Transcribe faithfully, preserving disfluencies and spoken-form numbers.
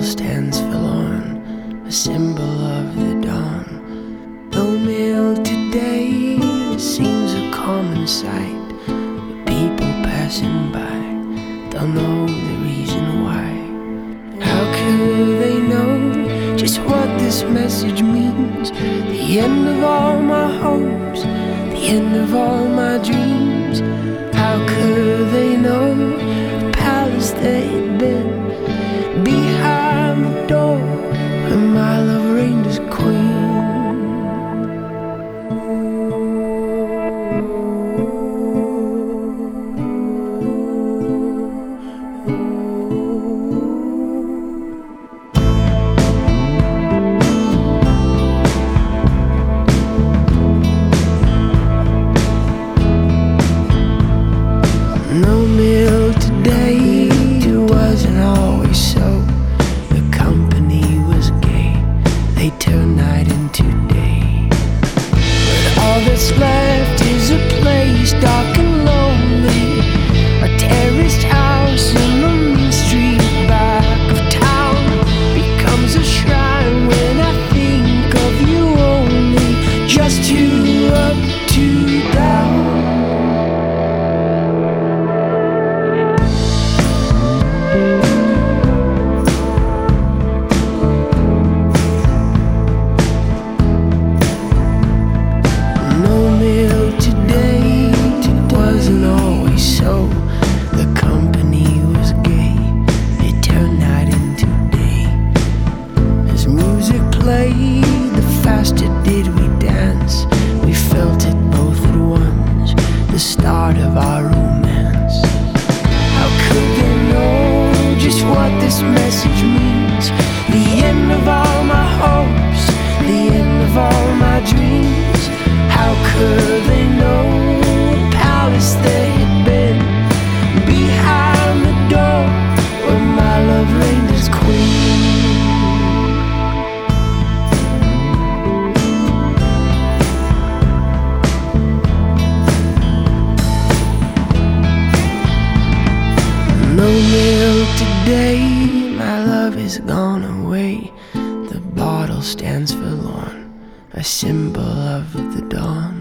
stands forlorn, a symbol of the dawn. No mail today seems a common sight, but people passing by don't know the reason why. How could they know just what this message means? The end of all my hopes, the end of all my dreams. How could they know the palace they'd been behind the door where my love reigned as queen? No meal today, it wasn't always so. The company was gay, they turned night into day. But all that's left is a place dark and lonely, a terraced house in the main street back of town. Becomes a shrine when I think of you only, just two up, two down. The faster did we dance, we felt it both at once, the start of our romance. How could they know just what this message means? The end of all my hopes, the end of all my dreams. How could they know the palace they had been behind the door where my love reigned as queen? No meal today, my love is gone away. The bottle stands forlorn, a symbol of the dawn.